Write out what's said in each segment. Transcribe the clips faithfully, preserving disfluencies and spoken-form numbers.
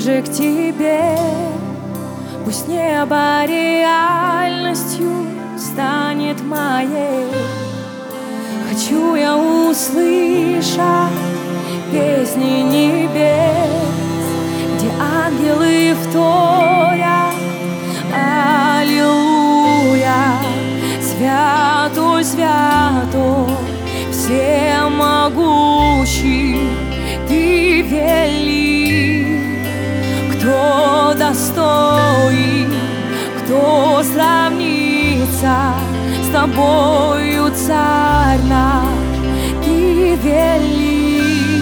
ближе к тебе. Пусть небо реальностью станет моей. Хочу я услышать песни небес, где ангелы вторят аллилуйя. Святой, святой, всемогущий, ты велик. Кто достоин, кто сравнится с тобою, царь наш, ты велик.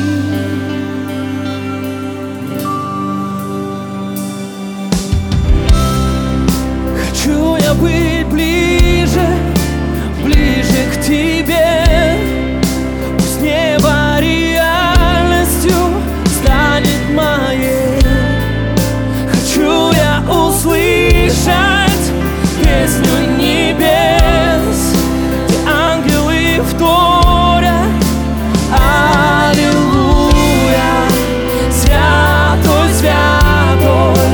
Хочу я быть ближе, ближе к тебе. Пусть небо реальностью станет моей. Хочу я услышать песню небес, где ангелы вторят аллилуйя. Святой, святой,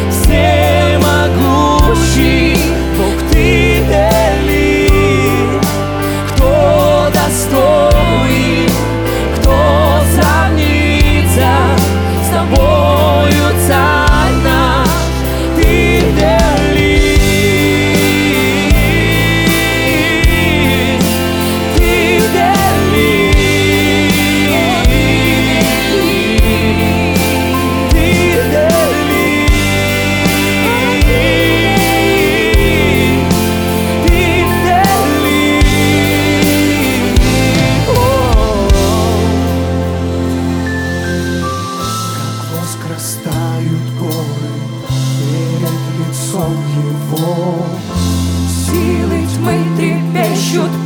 всемогущий Бог, ты велик. Кто достоин, кто сравнится с тобою, царь наш, ты велик, ты велик, ты велик, ты велик. Как воск растают горы перед лицом его. Силы тьмы трепещут